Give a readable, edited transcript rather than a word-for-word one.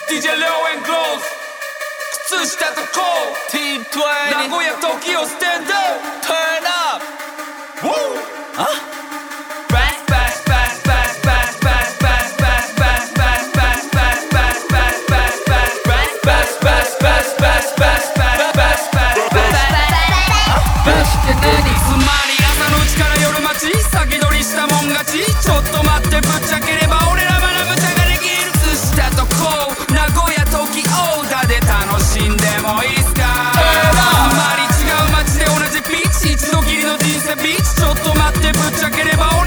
DJ レオエングローズ靴下とコー T20 名古屋時をステンド Turn up Woo! あ先取りしたもん勝ちちょっと待ってぶっちゃければ俺らまだ無茶ができる靴下とこう名古屋時オーダーで楽しんでもいいっすかあんまり違う街で同じピッチ一度きりの人生ビーチちょっと待ってぶっちゃければ俺